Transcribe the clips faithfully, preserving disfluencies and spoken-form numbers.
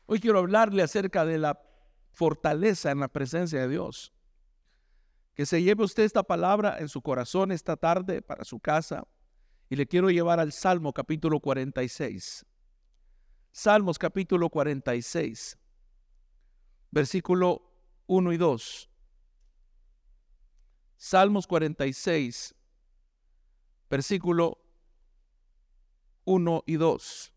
Hoy quiero hablarle acerca de la fortaleza en la presencia de Dios. Que se lleve usted esta palabra en su corazón esta tarde para su casa. Y le quiero llevar al Salmo capítulo cuarenta y seis. Salmos capítulo cuarenta y seis, versículo uno y dos. Salmos cuarenta y seis, versículo uno y dos.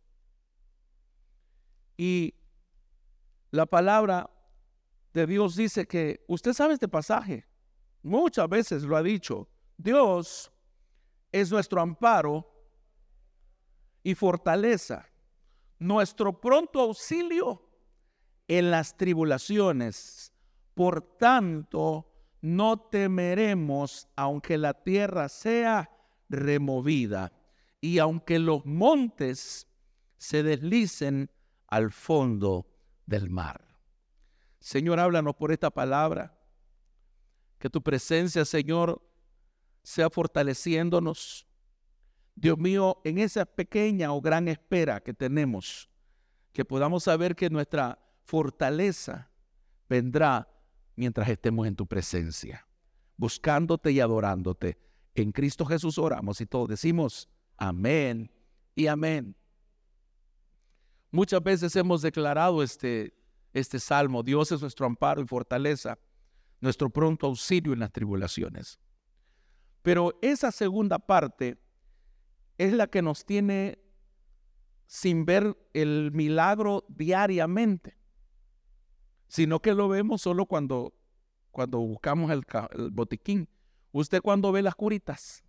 Y la palabra de Dios dice que, usted sabe este pasaje, muchas veces lo ha dicho, Dios es nuestro amparo y fortaleza, nuestro pronto auxilio en las tribulaciones. Por tanto, no temeremos aunque la tierra sea removida y aunque los montes se deslicen al fondo del mar. Señor, háblanos por esta palabra. Que tu presencia, Señor, sea fortaleciéndonos. Dios mío, en esa pequeña o gran espera que tenemos, que podamos saber que nuestra fortaleza vendrá mientras estemos en tu presencia, buscándote y adorándote. En Cristo Jesús oramos y todos decimos amén y amén. Muchas veces hemos declarado este, este salmo: Dios es nuestro amparo y fortaleza, nuestro pronto auxilio en las tribulaciones. Pero esa segunda parte es la que nos tiene sin ver el milagro diariamente, sino que lo vemos solo cuando, cuando buscamos el, el botiquín. ¿Usted cuando ve las curitas?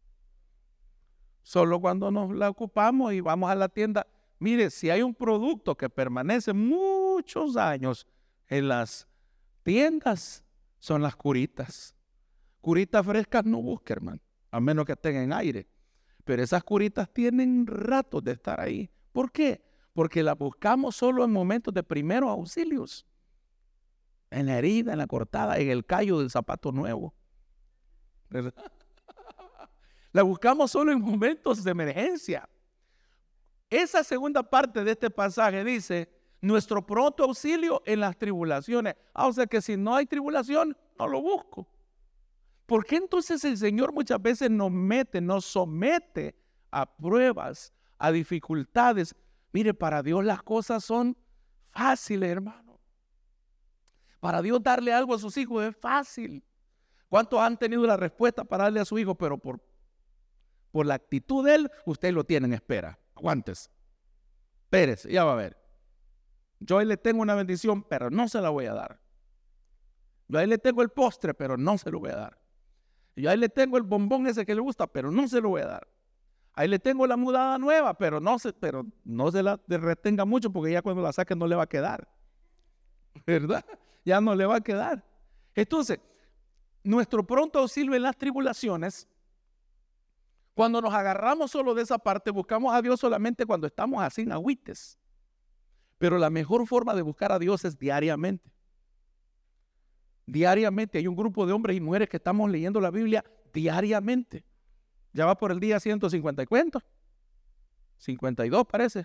Solo cuando nos la ocupamos y vamos a la tienda. Mire, si hay un producto que permanece muchos años en las tiendas, son las curitas. Curitas frescas no busque, hermano, a menos que estén en aire. Pero esas curitas tienen ratos de estar ahí. ¿Por qué? Porque las buscamos solo en momentos de primeros auxilios. En la herida, en la cortada, en el callo del zapato nuevo. ¿Verdad? La buscamos solo en momentos de emergencia. Esa segunda parte de este pasaje dice: nuestro pronto auxilio en las tribulaciones. Ah, o sea que si no hay tribulación, no lo busco. ¿Por qué entonces el Señor muchas veces nos mete, nos somete a pruebas, a dificultades? Mire, para Dios las cosas son fáciles, hermano. Para Dios darle algo a sus hijos es fácil. ¿Cuántos han tenido la respuesta para darle a su hijo? Pero por, por la actitud de él, usted lo tiene en espera. Aguántese. Pérez, ya va a ver. Yo ahí le tengo una bendición, pero no se la voy a dar. Yo ahí le tengo el postre, pero no se lo voy a dar. Yo ahí le tengo el bombón ese que le gusta, pero no se lo voy a dar. Ahí le tengo la mudada nueva, pero no se, pero no se la retenga mucho, porque ya cuando la saque no le va a quedar. ¿Verdad? Ya no le va a quedar. Entonces, nuestro pronto auxilio en las tribulaciones, cuando nos agarramos solo de esa parte, buscamos a Dios solamente cuando estamos así en agüites. Pero la mejor forma de buscar a Dios es diariamente. Diariamente. Hay un grupo de hombres y mujeres que estamos leyendo la Biblia diariamente. Ya va por el día ciento cincuenta y cuánto. cincuenta y dos parece.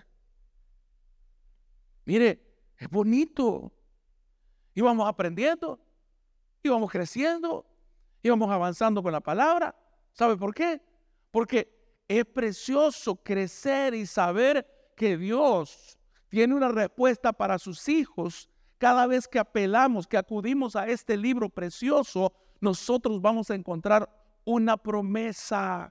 Mire, es bonito. Y vamos aprendiendo, y vamos creciendo, y vamos avanzando con la palabra. ¿Sabe por qué? Porque es precioso crecer y saber que Dios tiene una respuesta para sus hijos. Cada vez que apelamos, que acudimos a este libro precioso, nosotros vamos a encontrar una promesa.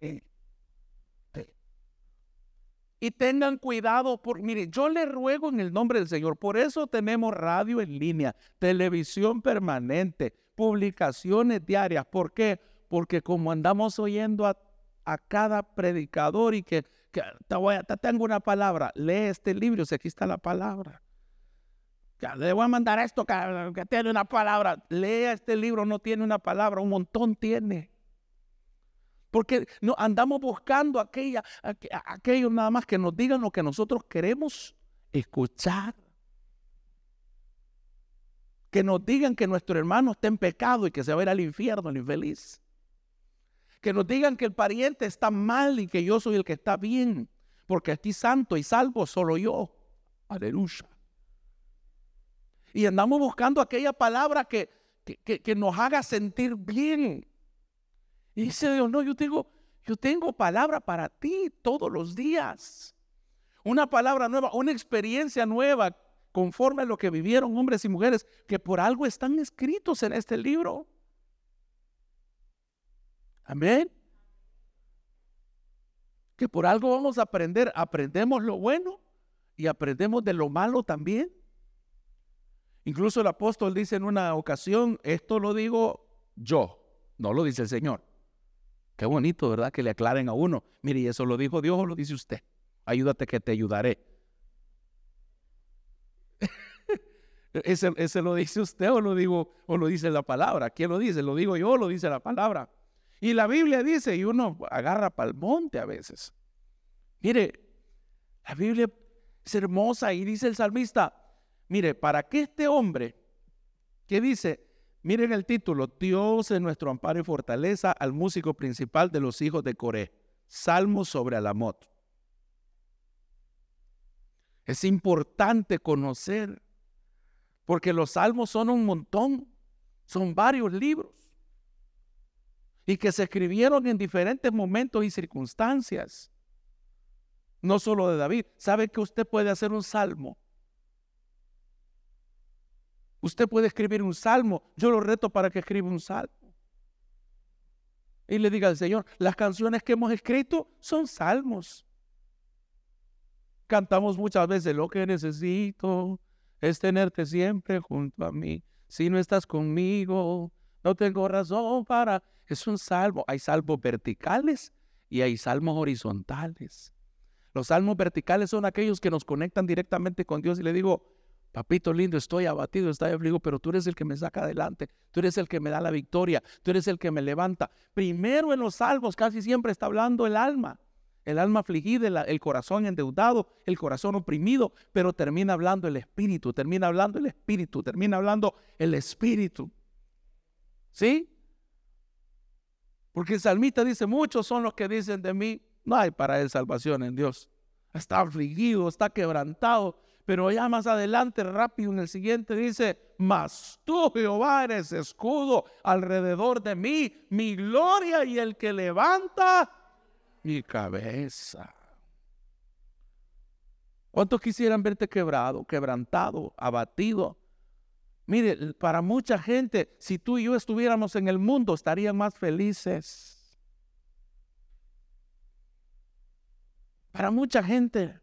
Y tengan cuidado, por, mire, yo le ruego en el nombre del Señor, por eso tenemos radio en línea, televisión permanente, publicaciones diarias. ¿Por qué? Porque como andamos oyendo a, a cada predicador y que, que te, voy a, te tengo una palabra, lee este libro, si aquí está la palabra. Ya, le voy a mandar esto que, que tiene una palabra. Lea este libro, no tiene una palabra, un montón tiene. Porque no, andamos buscando aquella, aqu, aquello nada más que nos digan lo que nosotros queremos escuchar. Que nos digan que nuestro hermano está en pecado y que se va a ir al infierno, el infeliz. Que nos digan que el pariente está mal y que yo soy el que está bien. Porque aquí santo y salvo solo yo. Aleluya. Y andamos buscando aquella palabra que, que, que, que nos haga sentir bien. Y dice Dios, no, yo tengo, yo tengo palabra para ti todos los días. Una palabra nueva, una experiencia nueva, conforme a lo que vivieron hombres y mujeres que por algo están escritos en este libro. Amén. Que por algo vamos a aprender, aprendemos lo bueno y aprendemos de lo malo también. Incluso el apóstol dice en una ocasión, esto lo digo yo, no lo dice el Señor. Qué bonito, ¿verdad? Que le aclaren a uno. Mire, ¿y eso lo dijo Dios o lo dice usted? Ayúdate que te ayudaré. ¿Ese, ese lo dice usted o lo digo o lo dice la palabra? ¿Quién lo dice? ¿Lo digo yo o lo dice la palabra? Y la Biblia dice, y uno agarra para el monte a veces. Mire, la Biblia es hermosa y dice el salmista, mire, para que este hombre, ¿qué dice? Miren el título, Dios es nuestro amparo y fortaleza, al músico principal de los hijos de Coré. Salmo sobre Alamot. Es importante conocer, porque los salmos son un montón, son varios libros, y que se escribieron en diferentes momentos y circunstancias. No solo de David. ¿Sabe que usted puede hacer un salmo? Usted puede escribir un salmo. Yo lo reto para que escriba un salmo. Y le diga al Señor, las canciones que hemos escrito son salmos. Cantamos muchas veces, lo que necesito es tenerte siempre junto a mí. Si no estás conmigo, no tengo razón para... Es un salmo. Hay salmos verticales y hay salmos horizontales. Los salmos verticales son aquellos que nos conectan directamente con Dios y le digo, papito lindo, estoy abatido, estoy afligido, pero tú eres el que me saca adelante, tú eres el que me da la victoria, tú eres el que me levanta. Primero en los salmos casi siempre está hablando el alma, el alma afligida, el corazón endeudado, el corazón oprimido, pero termina hablando el espíritu, termina hablando el espíritu, termina hablando el espíritu. ¿Sí? Porque el salmista dice, muchos son los que dicen de mí, no hay para él salvación en Dios. Está afligido, está quebrantado. Pero ya más adelante, rápido en el siguiente dice, mas tú, Jehová, eres escudo alrededor de mí, mi gloria y el que levanta mi cabeza. ¿Cuántos quisieran verte quebrado, quebrantado, abatido? Mire, para mucha gente, si tú y yo estuviéramos en el mundo, estarían más felices. Para mucha gente.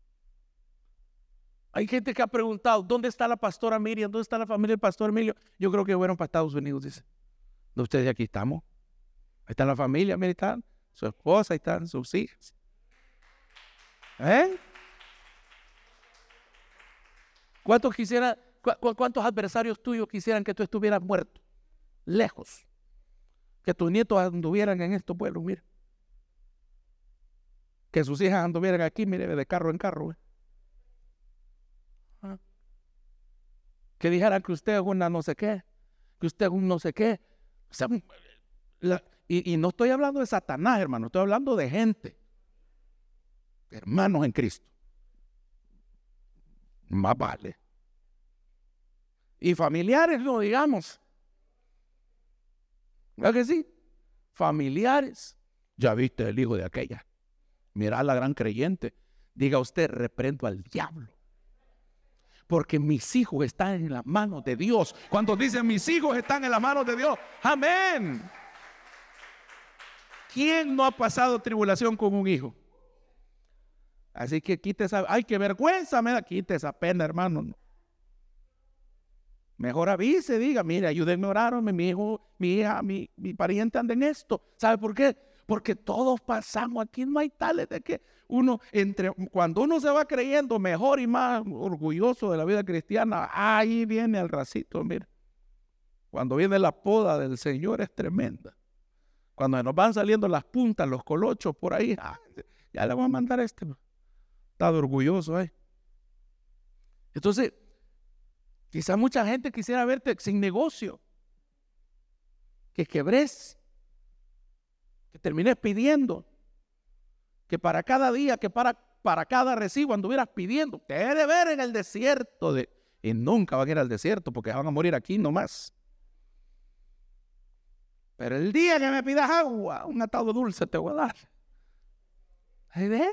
Hay gente que ha preguntado, ¿dónde está la pastora Miriam? ¿Dónde está la familia del pastor Emilio? Yo creo que fueron para Estados Unidos, dice. ¿De ustedes aquí estamos? Ahí está la familia, mire, están su esposa, ahí están sus hijas. ¿Eh? ¿Cuántos quisieran, cu cuántos adversarios tuyos quisieran que tú estuvieras muerto? Lejos. Que tus nietos anduvieran en estos pueblos, mire. Que sus hijas anduvieran aquí, mire, de carro en carro. ¿eh? ¿Ah? Que dijeran que usted es una no sé qué, que usted es un no sé qué. O sea, la, y, y no estoy hablando de Satanás, hermano, estoy hablando de gente. Hermanos en Cristo. Más vale. Y familiares, no digamos. ¿Verdad que sí? Familiares. Ya viste el hijo de aquella. Mirá la gran creyente. Diga usted, reprendo al diablo. Porque mis hijos están en las manos de Dios. Cuando dicen mis hijos están en las manos de Dios. Amén. ¿Quién no ha pasado tribulación con un hijo? Así que quite esa, ay, qué vergüenza me da, quite esa pena, hermano. Mejor avise, diga, mire, ayúdenme a orar, mi hijo, mi hija, mi, mi pariente anda en esto. ¿Sabe por qué? Porque todos pasamos, aquí no hay tales de que uno, entre, cuando uno se va creyendo mejor y más orgulloso de la vida cristiana, ahí viene el racito, mire. Cuando viene la poda del Señor es tremenda. Cuando nos van saliendo las puntas, los colochos por ahí, ah, ya le voy a mandar este. Está orgulloso, ¿eh? Entonces, quizá mucha gente quisiera verte sin negocio, que quebres, que termines pidiendo, que para cada día, que para, para cada recibo anduvieras pidiendo. Te he de ver en el desierto de, y nunca van a ir al desierto porque van a morir aquí nomás. Pero el día que me pidas agua, un atado dulce te voy a dar. ¿Ahí ve?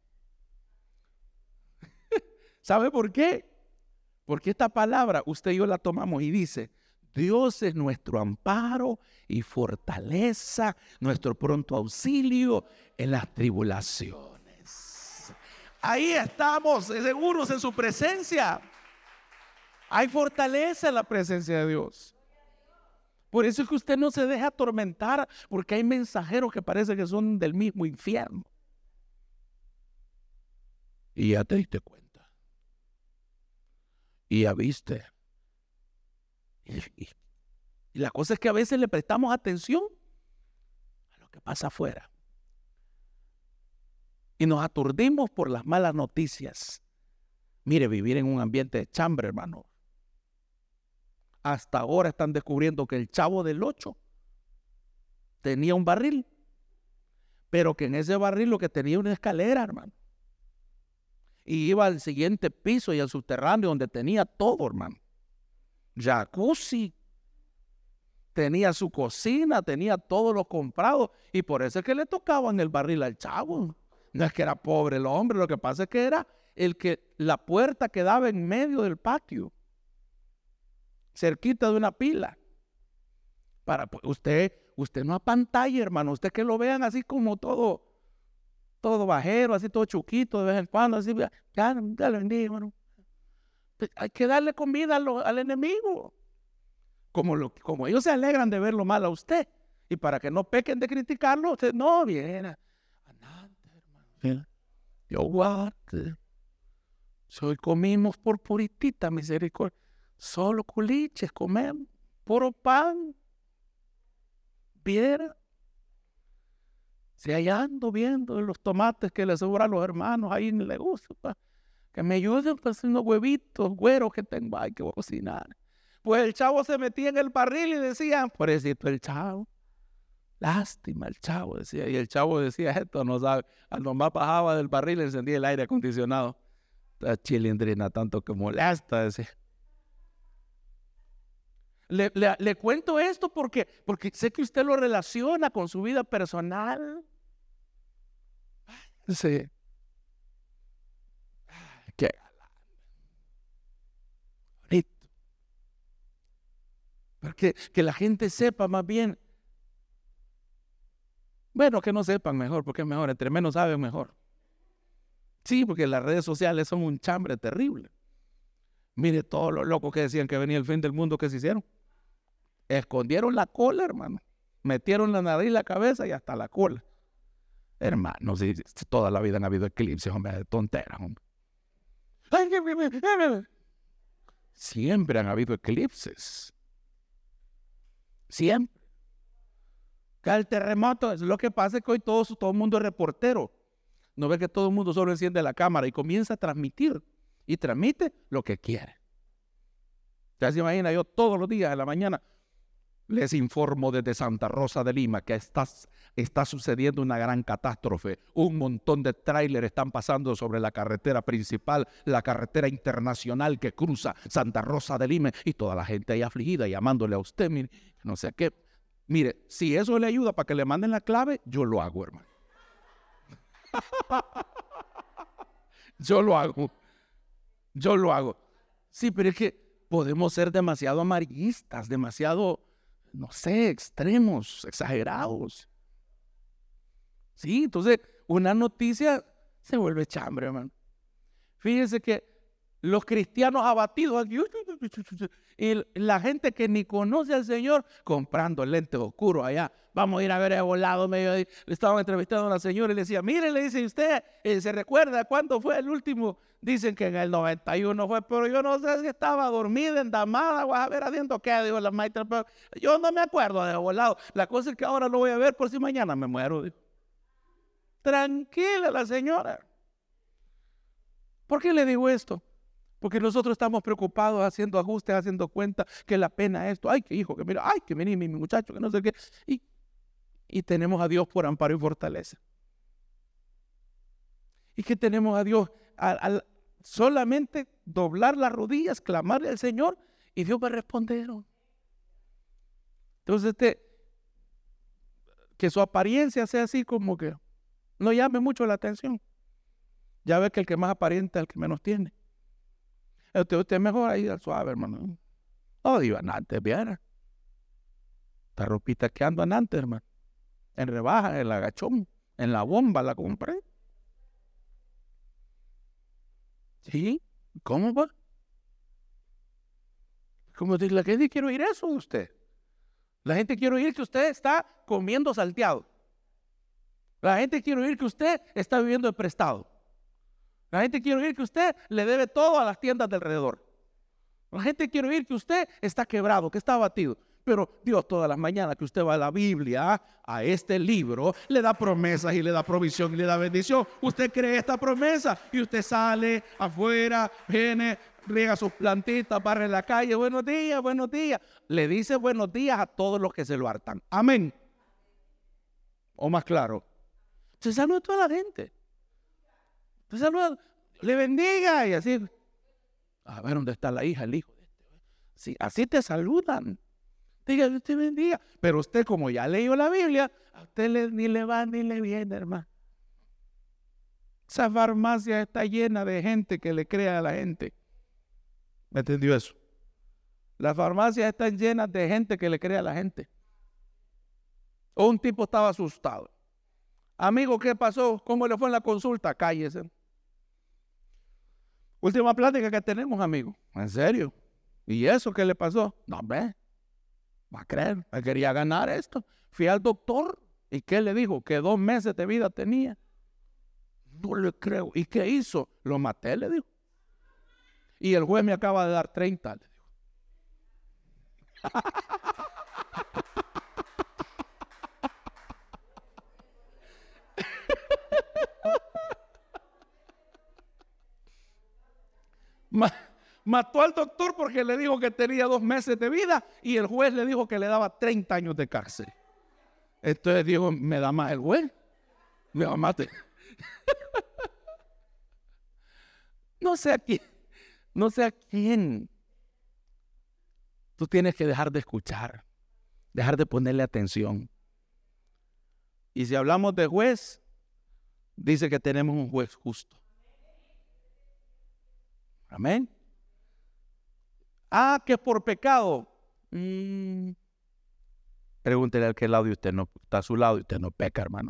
¿Sabe por qué? Porque esta palabra usted y yo la tomamos y dice: Dios es nuestro amparo y fortaleza, nuestro pronto auxilio en las tribulaciones. Ahí estamos seguros en su presencia. Hay fortaleza en la presencia de Dios. Por eso es que usted no se deja atormentar, porque hay mensajeros que parece que son del mismo infierno. Y ya te diste cuenta. Y ya viste. Y, y, y la cosa es que a veces le prestamos atención a lo que pasa afuera. Y nos aturdimos por las malas noticias. Mire, vivir en un ambiente de chambre, hermano. Hasta ahora están descubriendo que el Chavo del Ocho tenía un barril, pero que en ese barril lo que tenía una escalera, hermano. Y iba al siguiente piso y al subterráneo donde tenía todo, hermano. Jacuzzi, tenía su cocina, tenía todo lo comprado. Y por eso es que le tocaban el barril al Chavo. No es que era pobre el hombre, lo que pasa es que era el que la puerta quedaba en medio del patio, cerquita de una pila. Para pues, usted, usted no apantalla, hermano, usted que lo vean así como todo, todo bajero, así todo chuquito de vez en cuando, así, ya, ya le bendiga, hermano. Hay que darle comida al, al enemigo. Como, lo, como ellos se alegran de verlo mal a usted, y para que no pequen de criticarlo, usted no viene. Andante, hermano. Yo guarde. Hoy comimos por puritita misericordia. Solo culiches comemos, puro pan. Viera. Si allá ando viendo los tomates que le sobran a los hermanos, ahí le gusta, pa, que me ayuden para hacer unos huevitos güeros que tengo, ay, que voy a cocinar. Pues el Chavo se metía en el barril y decía: pobrecito el Chavo, lástima el Chavo, decía. Y el Chavo decía: esto no sabe. Al nomás bajaba del barril y encendía el aire acondicionado. Esta chilindrina tanto que molesta, decía. Le, le, le cuento esto porque, porque sé que usted lo relaciona con su vida personal. Sí. Qué bonito. Porque que la gente sepa más bien. Bueno, que no sepan mejor, porque es mejor. Entre menos saben, mejor. Sí, porque las redes sociales son un chambre terrible. Mire todos los locos que decían que venía el fin del mundo, que se hicieron. Escondieron la cola, hermano. Metieron la nariz, la cabeza y hasta la cola. Hermano, si, si toda la vida han habido eclipses, hombre, de tonteras, hombre. Siempre han habido eclipses. Siempre. Que el terremoto, lo que pasa es que hoy todo, todo el mundo es reportero. No ve que todo el mundo solo enciende la cámara y comienza a transmitir. Y transmite lo que quiere. Ya se imagina, yo todos los días en la mañana les informo desde Santa Rosa de Lima que está, está sucediendo una gran catástrofe. Un montón de tráileres están pasando sobre la carretera principal, la carretera internacional que cruza Santa Rosa de Lima, y toda la gente ahí afligida llamándole a usted, mire, no sé qué. Mire, si eso le ayuda para que le manden la clave, yo lo hago, hermano. Yo lo hago. Yo lo hago. Sí, pero es que podemos ser demasiado amarillistas, demasiado, no sé, extremos, exagerados. Sí, entonces una noticia se vuelve chambre, hermano. Fíjense que los cristianos abatidos aquí, y la gente que ni conoce al Señor comprando lentes oscuros allá. Vamos a ir a ver el volado medio ahí. Le estaban entrevistando a una señora y le decía: mire, le dice, usted eh, ¿se recuerda cuándo fue el último? Dicen que en el noventa y uno fue, pero yo no sé si estaba dormida, endamada, o a ver haciendo qué, dijo la maestra, pero yo no me acuerdo de volado. La cosa es que ahora lo voy a ver por si mañana me muero, dijo. Tranquila la señora. ¿Por qué le digo esto? Porque nosotros estamos preocupados haciendo ajustes, haciendo cuenta que la pena esto, ay, que hijo, que mira, ay, que vení mi, mi muchacho, que no sé qué. Y, y tenemos a Dios por amparo y fortaleza. Y que tenemos a Dios al, al solamente doblar las rodillas, clamarle al Señor y Dios me respondieron. Entonces, este, que su apariencia sea así como que no llame mucho la atención. Ya ve que el que más aparenta es el que menos tiene. Usted, usted mejor ahí al suave, hermano. No, iban antes, viera. Esta ropita que andan antes, hermano. En rebaja, en la agachón, en la bomba la compré. ¿Sí? ¿Cómo va? Como dice la gente, quiero oír eso de usted. La gente quiere oír que usted está comiendo salteado. La gente quiere oír que usted está viviendo de prestado. La gente quiere oír que usted le debe todo a las tiendas de alrededor. La gente quiere oír que usted está quebrado, que está abatido. Pero Dios todas las mañanas que usted va a la Biblia, a este libro, le da promesas y le da provisión y le da bendición. Usted cree esta promesa y usted sale afuera, viene, riega sus plantitas, barre la calle. Buenos días, buenos días. Le dice buenos días a todos los que se lo hartan. Amén. O más claro, se saluda a toda la gente. Se saluda, le bendiga y así. A ver dónde está la hija, el hijo. Sí, así te saludan. Diga, Dios te bendiga. Pero usted, como ya leyó la Biblia, a usted le, ni le va ni le viene, hermano. Esa farmacia está llena de gente que le crea a la gente. ¿Me entendió eso? Las farmacias están llenas de gente que le crea a la gente. O un tipo estaba asustado. Amigo, ¿qué pasó? ¿Cómo le fue en la consulta? Cállese. Última plática que tenemos, amigo. ¿En serio? ¿Y eso qué le pasó? No, hombre. Va a creer. Él quería ganar esto. Fui al doctor. ¿Y qué le dijo? Que dos meses de vida tenía. No le creo. ¿Y qué hizo? Lo maté, le dijo. Y el juez me acaba de dar treinta, le dijo. Mató al doctor porque le dijo que tenía dos meses de vida y el juez le dijo que le daba treinta años de cárcel. Entonces dijo, me da más el juez, me va a matar. No sé a quién, no sé a quién. Tú tienes que dejar de escuchar, dejar de ponerle atención. Y si hablamos de juez, dice que tenemos un juez justo. Amén. Ah, que por pecado. Mm. Pregúntele al que lado de usted no está a su lado y usted no peca, hermano.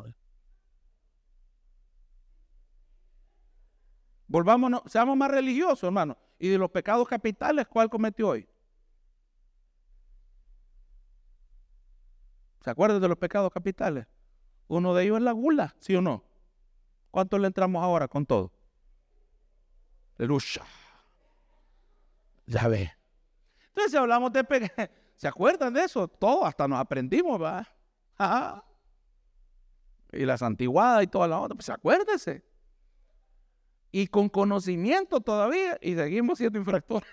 Volvámonos, seamos más religiosos, hermano. Y de los pecados capitales, ¿cuál cometió hoy? ¿Se acuerdan de los pecados capitales? Uno de ellos es la gula, ¿sí o no? ¿Cuánto le entramos ahora con todo? Aleluya. Ya ve. Entonces, si hablamos de pecado, ¿se acuerdan de eso? Todo, hasta nos aprendimos, ¿va? Ajá. Y la santiguada y toda la otra, pues acuérdese. Y con conocimiento todavía, y seguimos siendo infractores.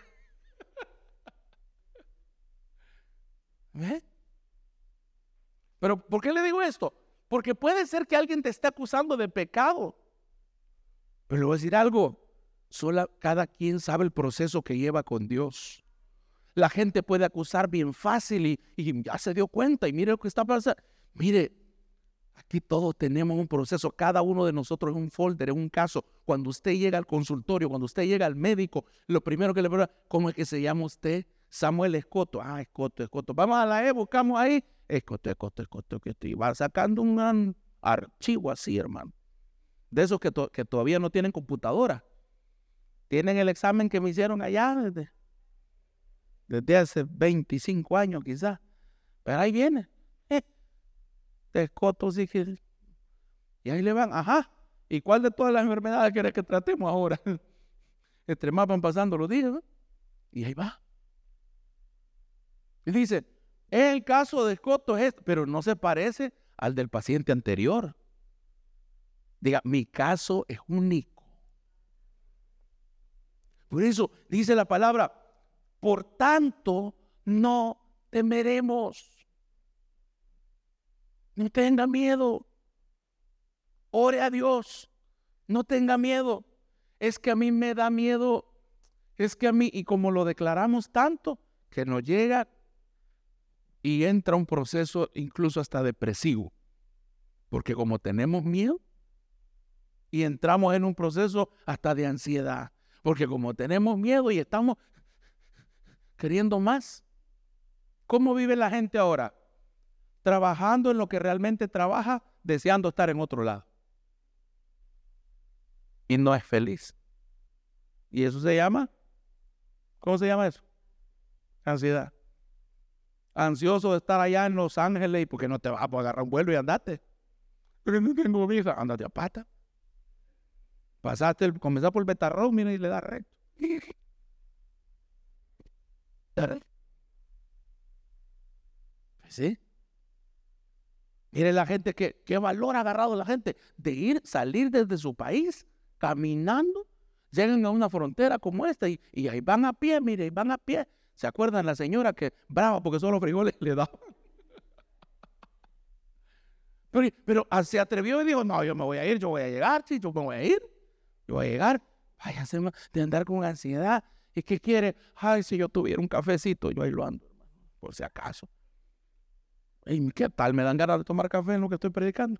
¿Ve? Pero, ¿por qué le digo esto? Porque puede ser que alguien te esté acusando de pecado. Pero le voy a decir algo. Solo cada quien sabe el proceso que lleva con Dios. La gente puede acusar bien fácil y, y ya se dio cuenta y mire lo que está pasando. Mire, aquí todos tenemos un proceso, cada uno de nosotros es un folder, es un caso. Cuando usted llega al consultorio, cuando usted llega al médico, lo primero que le pregunta, ¿cómo es que se llama usted? Samuel Escoto. Ah, Escoto, Escoto. Vamos a la E, buscamos ahí. Escoto, Escoto, Escoto, Escoto. Y va sacando un archivo así, hermano. De esos que, to que todavía no tienen computadora. Tienen el examen que me hicieron allá desde, desde hace veinticinco años quizás. Pero ahí viene. Eh, Escoto, sí que. Y ahí le van, ajá. ¿Y cuál de todas las enfermedades quieres que tratemos ahora? Entre más van pasando los días, ¿no? Y ahí va. Y dice, el caso de Escoto es este, pero no se parece al del paciente anterior. Diga, mi caso es único. Por eso dice la palabra, por tanto no temeremos. No tenga miedo. Ore a Dios. No tenga miedo. es que a mí me da miedo, es que a mí, y como lo declaramos tanto, que nos llega y entra un proceso incluso hasta depresivo, porque como tenemos miedo y entramos en un proceso hasta de ansiedad, porque como tenemos miedo y estamos queriendo más. ¿Cómo vive la gente ahora? Trabajando en lo que realmente trabaja, deseando estar en otro lado. Y no es feliz. Y eso se llama, ¿cómo se llama eso? Ansiedad. Ansioso de estar allá en Los Ángeles y porque no te vas a poder agarrar un vuelo y andate. Porque no tengo visa, andate a pata. Pasaste, el, comenzar por el Betarrón, mira y le da recto. ¿Sí? Mire la gente, que, qué valor ha agarrado la gente de ir, salir desde su país, caminando, llegan a una frontera como esta y, y ahí van a pie, mire, y van a pie. ¿Se acuerdan la señora que brava porque solo frijoles le daban? Pero, pero se atrevió y dijo, no, yo me voy a ir, yo voy a llegar, sí, yo me voy a ir, yo voy a llegar. Váyase de andar con ansiedad. ¿Y qué quiere? Ay, si yo tuviera un cafecito, yo ahí lo ando, hermano, por si acaso. ¿Y qué tal? ¿Me dan ganas de tomar café en lo que estoy predicando?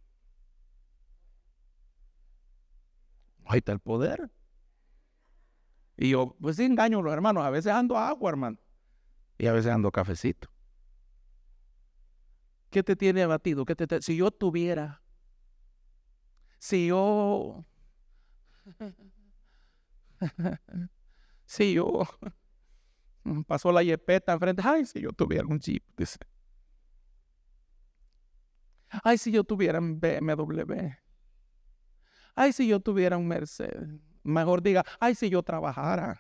Ahí está el poder. Y yo, pues sí, engaño a los hermanos. A veces ando a agua, hermano. Y a veces ando a cafecito. ¿Qué te tiene abatido? ¿Qué te, te, si yo tuviera, si yo, si yo, pasó la yepeta enfrente, ay, si yo tuviera un Jeep, dice. Ay, si yo tuviera un B M W. Ay, si yo tuviera un Mercedes. Mejor diga, ay, si yo trabajara.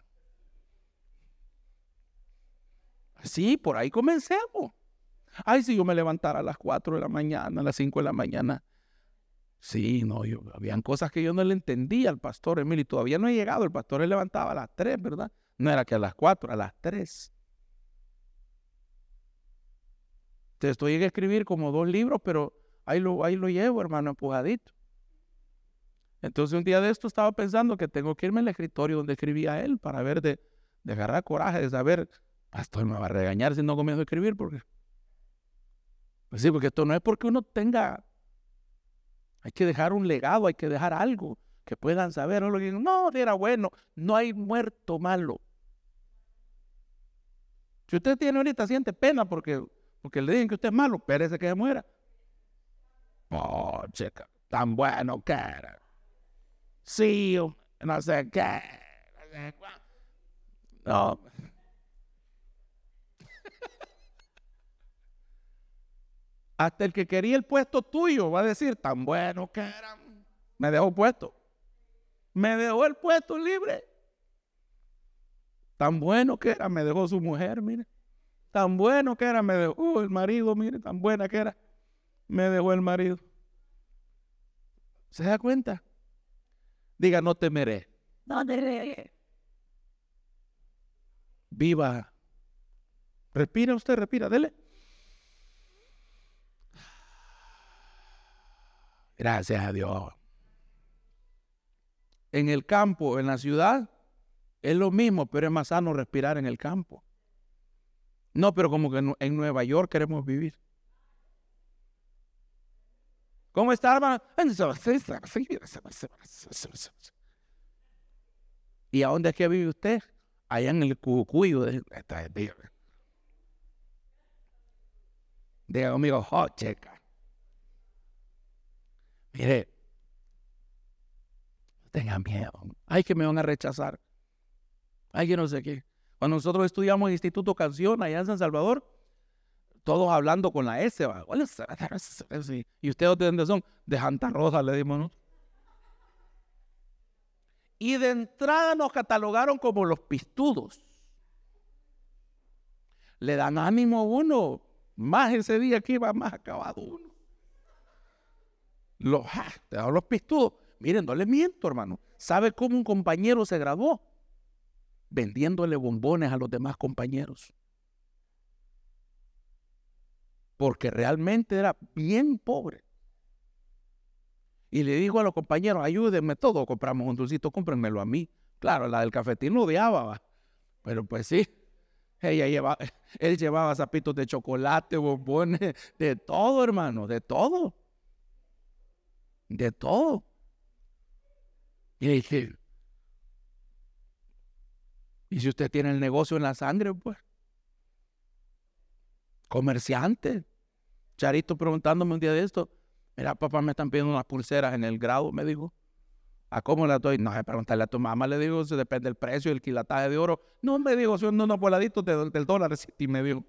Sí, por ahí comencemos. Ay, si yo me levantara a las cuatro de la mañana, a las cinco de la mañana. Sí, no, yo, habían cosas que yo no le entendía al pastor Emilio. Y todavía no he llegado. El pastor se levantaba a las tres, ¿verdad? No era que a las cuatro, a las tres. Te estoy en escribir como dos libros, pero ahí lo, ahí lo llevo, hermano, empujadito. Entonces un día de esto estaba pensando que tengo que irme al escritorio donde escribía él para ver de, de agarrar coraje, de saber, pastor, me va a regañar si no comienzo a escribir, porque pues sí, porque esto no es porque uno tenga, hay que dejar un legado, hay que dejar algo que puedan saber, no, no, era bueno, no hay muerto malo. Si usted tiene ahorita, siente pena porque, porque le digan que usted es malo, espérese que se muera. Oh, chica, tan bueno que era. Sí, no sé qué. No. Hasta el que quería el puesto tuyo va a decir, tan bueno que era. Me dejó puesto. Me dejó el puesto libre. Tan bueno que era, me dejó su mujer, mire. Tan bueno que era, me dejó el marido, mire, tan buena que era. Me dejó el marido. ¿Se da cuenta? Diga, no temeré. No temeré. Viva. Respira usted, respira, dele. Gracias a Dios. En el campo, en la ciudad, es lo mismo, pero es más sano respirar en el campo. No, pero como que en Nueva York queremos vivir. ¿Cómo está, hermano? ¿Y a dónde es que vive usted? Allá en el Cucuyo. Diga conmigo, oh, checa. Mire, tengan miedo. Ay, que me van a rechazar. Ay, que no sé qué. Cuando nosotros estudiamos en Instituto Canción allá en San Salvador, todos hablando con la S. ¿Y ustedes de dónde son? De Santa Rosa, le dimos, ¿no? Y de entrada nos catalogaron como los pistudos. Le dan ánimo a uno. Más ese día que iba más acabado uno. Los, ah, te dan los pistudos. Miren, no les miento, hermano. ¿Sabe cómo un compañero se graduó? Vendiéndole bombones a los demás compañeros. Porque realmente era bien pobre. Y le dijo a los compañeros, ayúdenme, todos compramos un dulcito, cómprenmelo a mí. Claro, la del cafetín lo odiaba, ¿va? Pero pues sí, ella llevaba, él llevaba zapitos de chocolate, bombones, de todo, hermano, de todo. De todo. Y le dije, ¿y si usted tiene el negocio en la sangre, pues? Comerciante. Charito preguntándome un día de esto, mira, papá, me están pidiendo unas pulseras en el grado, me dijo. ¿A cómo la doy? No, es preguntarle a tu mamá, le digo, se depende del precio, el quilataje de oro. No, me dijo, son unos voladitos de, del dólar, y me dijo.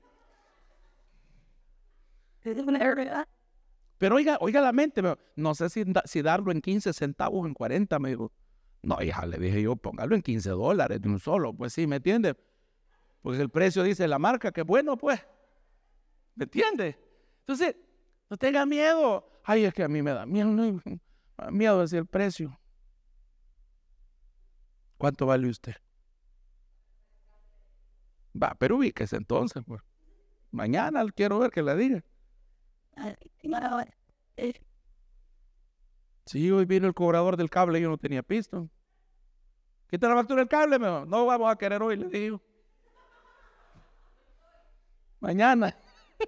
Pero oiga, oiga la mente, no sé si, si darlo en quince centavos o en cuarenta, me dijo. No, hija, le dije yo, póngalo en quince dólares de un solo, pues sí, ¿me entiende? Pues el precio dice la marca, que bueno, pues, ¿me entiende? Entonces, no tenga miedo. Ay, es que a mí me da miedo, no, miedo decir el precio. ¿Cuánto vale usted? Va, pero ubíquese entonces, pues. Mañana quiero ver que le diga. Sí, hoy vino el cobrador del cable y yo no tenía pisto. Quita la factura del cable, mejor. No vamos a querer hoy, le digo. Mañana.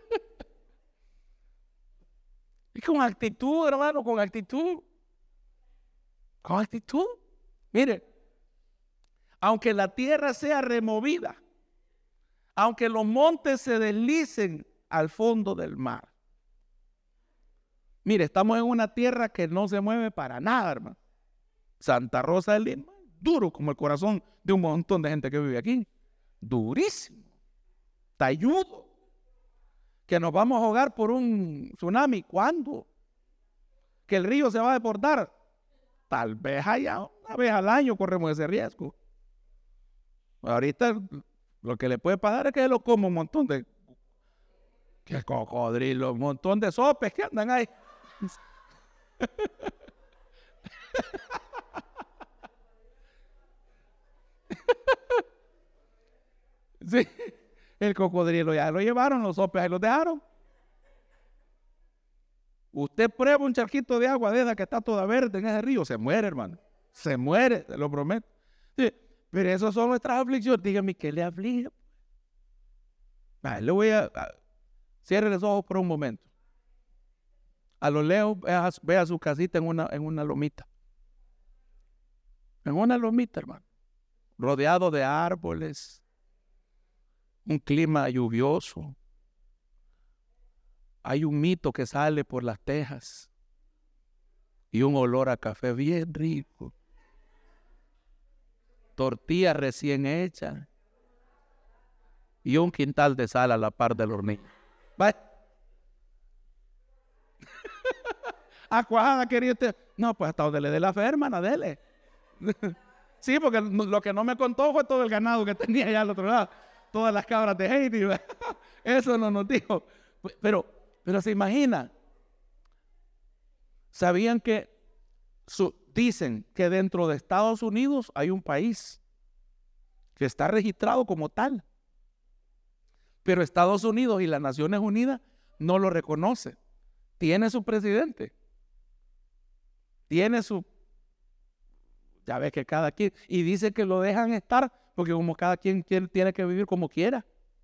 Y con actitud, hermano, con actitud. Con actitud. Mire, aunque la tierra sea removida, aunque los montes se deslicen al fondo del mar. Mire, estamos en una tierra que no se mueve para nada, hermano. Santa Rosa de Lima, duro como el corazón de un montón de gente que vive aquí. Durísimo. Talludo. Que nos vamos a ahogar por un tsunami. ¿Cuándo? Que el río se va a desbordar. Tal vez allá una vez al año corremos ese riesgo. Ahorita lo que le puede pasar es que lo coma un montón de que cocodrilos, un montón de sopes que andan ahí. Sí, el cocodrilo ya lo llevaron, los sopes ahí los dejaron. Usted prueba un charquito de agua de esa que está toda verde en ese río, se muere, hermano. Se muere, te lo prometo. Sí, pero esas son nuestras aflicciones. Dígame, ¿qué le aflige? Ah, le voy a, a cierre los ojos por un momento. A lo lejos vea, vea su casita en una, en una lomita. En una lomita, hermano. Rodeado de árboles. Un clima lluvioso. Hay un mito que sale por las tejas. Y un olor a café bien rico. Tortilla recién hecha. Y un quintal de sal a la par del hornillo. ¿Va? ¿A cuajada quería usted? No, pues hasta donde le dé la fe, hermana, dele. Sí, porque lo que no me contó fue todo el ganado que tenía allá al otro lado. Todas las cabras de Haití. Eso no nos dijo. Pero, pero se imagina. ¿Sabían que su, dicen que dentro de Estados Unidos hay un país que está registrado como tal? Pero Estados Unidos y las Naciones Unidas no lo reconocen. Tiene su presidente. Tiene su... Ya ves que cada quien... Y dice que lo dejan estar porque como cada quien quiere, tiene que vivir como quiera.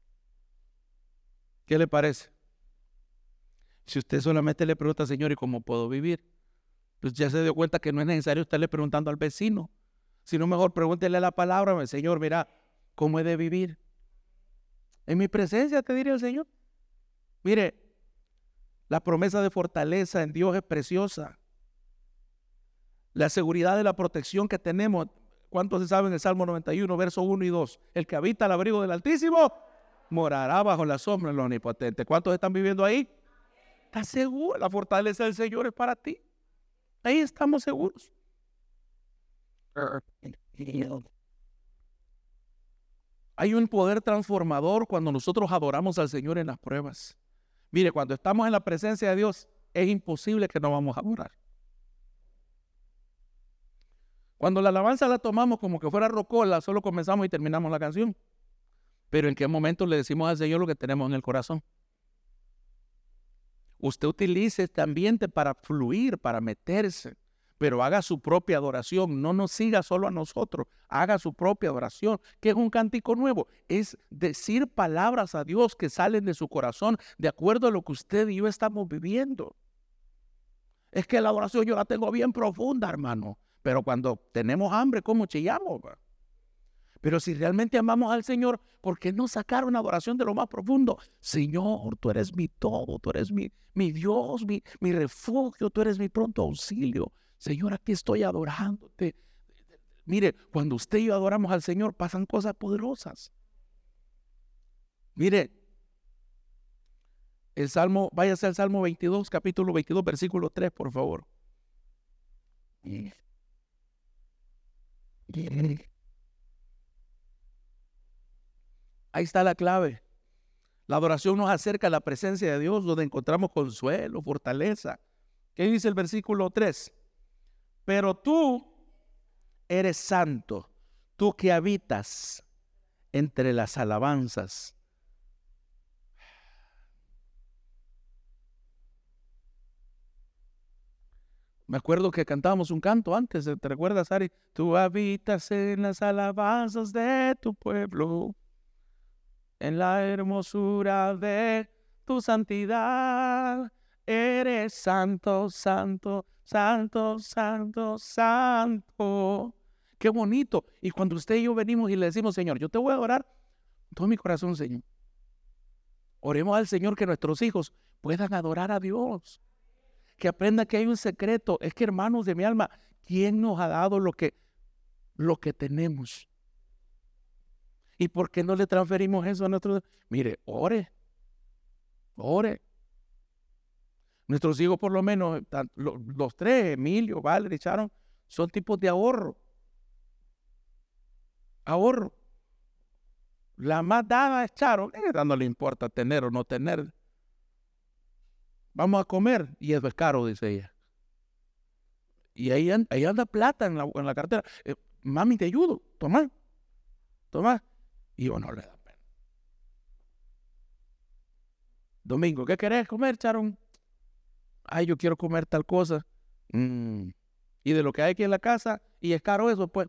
¿Qué le parece? Si usted solamente le pregunta, Señor, ¿y cómo puedo vivir? Pues ya se dio cuenta que no es necesario estarle preguntando al vecino. Sino mejor pregúntele la palabra, Señor, mira, ¿cómo he de vivir? En mi presencia te diré el Señor. Mire, la promesa de fortaleza en Dios es preciosa. La seguridad de la protección que tenemos. ¿Cuántos se saben el Salmo noventa y uno, versos uno y dos? El que habita al abrigo del Altísimo morará bajo la sombra del Omnipotente. ¿Cuántos están viviendo ahí? ¿Estás seguro? La fortaleza del Señor es para ti. Ahí estamos seguros. Hay un poder transformador cuando nosotros adoramos al Señor en las pruebas. Mire, cuando estamos en la presencia de Dios, es imposible que no vamos a adorar. Cuando la alabanza la tomamos como que fuera rocola, solo comenzamos y terminamos la canción. Pero ¿en qué momento le decimos al Señor lo que tenemos en el corazón? Usted utilice este ambiente para fluir, para meterse. pero haga su propia adoración. No nos siga solo a nosotros, haga su propia adoración. ¿Qué es un cántico nuevo? Es decir palabras a Dios que salen de su corazón de acuerdo a lo que usted y yo estamos viviendo. Es que la adoración yo la tengo bien profunda, hermano, pero cuando tenemos hambre, ¿cómo chillamos? Pero si realmente amamos al Señor, ¿por qué no sacar una adoración de lo más profundo? Señor, tú eres mi todo, tú eres mi, mi Dios, mi, mi refugio, tú eres mi pronto auxilio. Señor, aquí estoy adorándote. Mire, cuando usted y yo adoramos al Señor, pasan cosas poderosas. Mire, el Salmo, váyase al Salmo veintidós, capítulo veintidós, versículo tres, por favor. Ahí está la clave. La adoración nos acerca a la presencia de Dios, donde encontramos consuelo, fortaleza. ¿Qué dice el versículo tres? Pero tú eres santo, tú que habitas entre las alabanzas. Me acuerdo que cantábamos un canto antes, ¿te recuerdas, Ari? Tú habitas en las alabanzas de tu pueblo, en la hermosura de tu santidad. Eres santo, santo, santo, santo, santo. Qué bonito. Y cuando usted y yo venimos y le decimos, Señor, yo te voy a adorar con todo mi corazón, Señor. Oremos al Señor que nuestros hijos puedan adorar a Dios. Que aprendan que hay un secreto. Es que, hermanos de mi alma, ¿quién nos ha dado lo que, lo que tenemos? ¿Y por qué no le transferimos eso a nuestros? Mire, ore, ore. Nuestros hijos, por lo menos, los, los tres, Emilio, Valerie, Sharon, son tipos de ahorro. Ahorro. La más dada es Sharon. A no le importa tener o no tener. Vamos a comer y eso es caro, dice ella. Y ahí, ahí anda plata en la, en la cartera. Eh, mami, te ayudo. Toma, toma. Y yo, no le da pena. Domingo, ¿qué querés comer, Sharon? Ay, yo quiero comer tal cosa. Mm. Y de lo que hay aquí en la casa, y es caro eso, pues.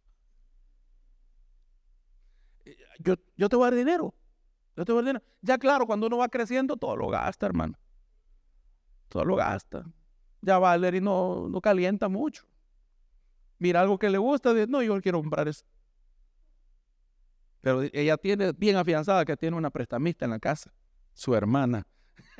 Yo, yo te voy a dar dinero. Yo te voy a dar dinero. Ya claro, cuando uno va creciendo, todo lo gasta, hermano. Todo lo gasta. Ya Valerie no, no calienta mucho. Mira algo que le gusta, dice, no, yo quiero comprar eso. Pero ella tiene bien afianzada que tiene una prestamista en la casa, su hermana.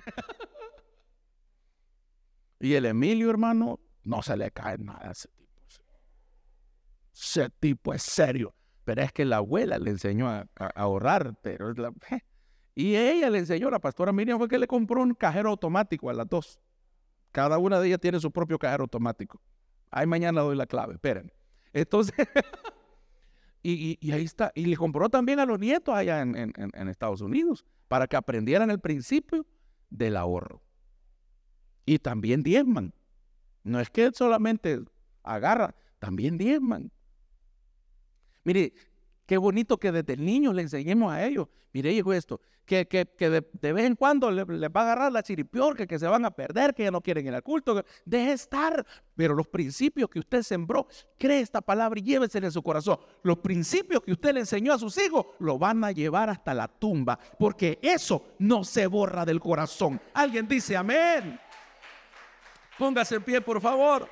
Y el Emilio, hermano, no se le cae nada a ese tipo. Ese tipo es serio. Pero es que la abuela le enseñó a, a, a ahorrar. Pero es la, y ella le enseñó, la pastora Miriam, fue que le compró un cajero automático a las dos. Cada una de ellas tiene su propio cajero automático. Ahí mañana doy la clave, esperen. Entonces, y, y, y ahí está. Y le compró también a los nietos allá en, en, en Estados Unidos para que aprendieran el principio del ahorro. Y también diezman. No es que solamente agarran, también diezman. Mire, qué bonito que desde niños le enseñemos a ellos. Mire, hijo, esto, que, que, que de, de vez en cuando les le va a agarrar la chiripiorca, que, que se van a perder, que ya no quieren ir al culto. Que, deje estar. Pero los principios que usted sembró, cree esta palabra y llévese en su corazón. Los principios que usted le enseñó a sus hijos, lo van a llevar hasta la tumba, porque eso no se borra del corazón. Alguien dice amén. Póngase en pie, por favor.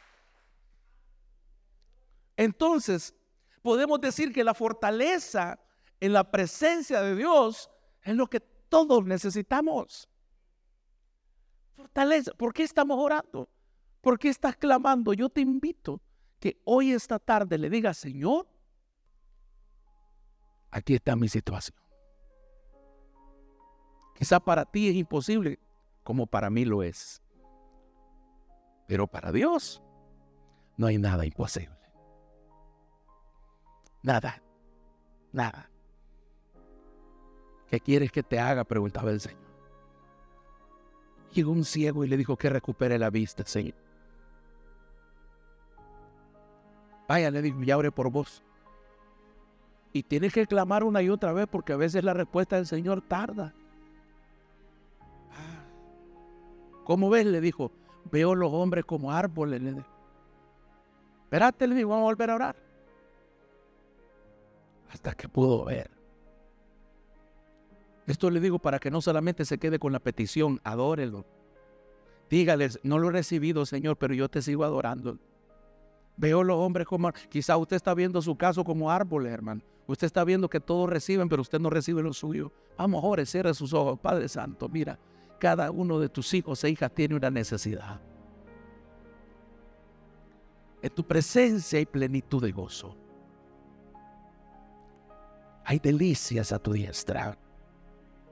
Entonces, podemos decir que la fortaleza en la presencia de Dios es lo que todos necesitamos. Fortaleza. ¿Por qué estamos orando? ¿Por qué estás clamando? Yo te invito que hoy, esta tarde, le digas, Señor, aquí está mi situación. Quizá para ti es imposible, como para mí lo es. Pero para Dios no hay nada imposible. Nada, nada. ¿Qué quieres que te haga?, preguntaba el Señor. Llegó un ciego y le dijo que recupere la vista, Señor. Vaya, le dijo, ya oré por vos. Y tienes que clamar una y otra vez, porque a veces la respuesta del Señor tarda. ¿Cómo ves?, le dijo. Veo los hombres como árboles. Espérate, le digo, vamos a volver a orar. Hasta que pudo ver. Esto le digo para que no solamente se quede con la petición, adórelo. Dígales, no lo he recibido, Señor, pero yo te sigo adorando. Veo los hombres como, quizá usted está viendo su caso como árboles, hermano. Usted está viendo que todos reciben, pero usted no recibe lo suyo. Vamos, ore, cierre sus ojos. Padre Santo, mira, cada uno de tus hijos e hijas tiene una necesidad. En tu presencia hay plenitud de gozo. Hay delicias a tu diestra.